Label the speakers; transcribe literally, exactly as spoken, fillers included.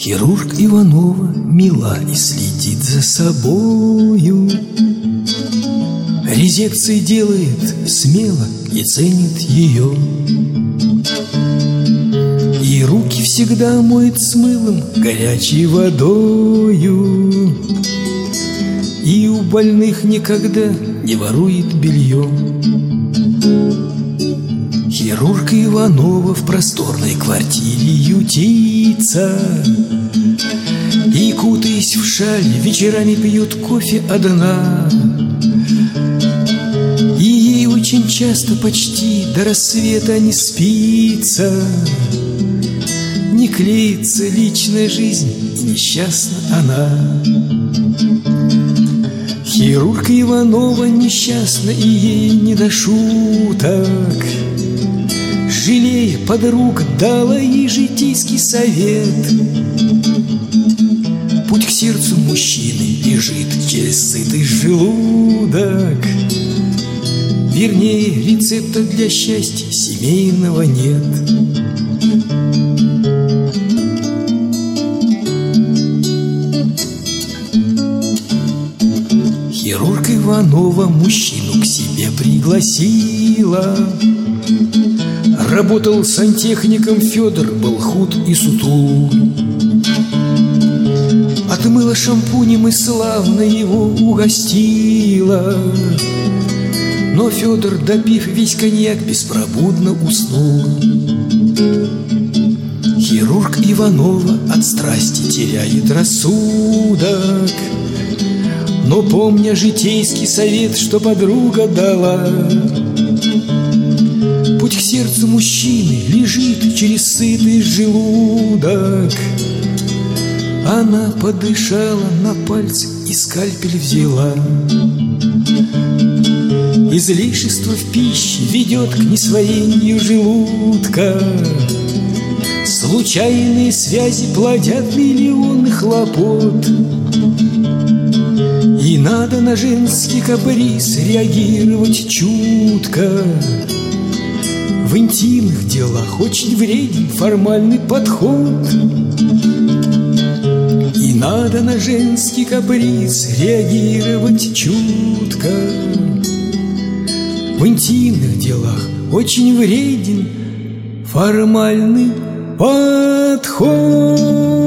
Speaker 1: Хирург Иванова мила и следит за собою, резекции делает смело и ценит ее, и руки всегда моет с мылом горячей водою, и у больных никогда не ворует белье. Хирург Иванова в просторной квартире ютится, и, кутаясь в шаль, вечерами пьет кофе одна. И ей очень часто, почти до рассвета, не спится, не клеится личная жизнь, и несчастна она. Хирург Иванова несчастна, и ей не до шуток. Жалея подруг, дала ей житейский совет: путь к сердцу мужчины лежит через сытый желудок. Вернее, рецепта для счастья семейного нет. Хирург Иванова мужчину к себе пригласила. Работал сантехником Федор, был худ и сутул. Отмыла шампунем и славно его угостила. Но Федор, допив весь коньяк, беспробудно уснул. Хирург Иванова от страсти теряет рассудок, но, помня житейский совет, что подруга дала, путь к сердцу мужчины лежит через сытый желудок. Она подышала на пальцы и скальпель взяла. Излишество в пище ведет к несвоению желудка. Случайные связи плодят миллионы хлопот. И надо на женский каприз реагировать чутко. В интимных делах очень вреден формальный подход. И надо на женский каприз реагировать чутко. В интимных делах очень вреден формальный подход.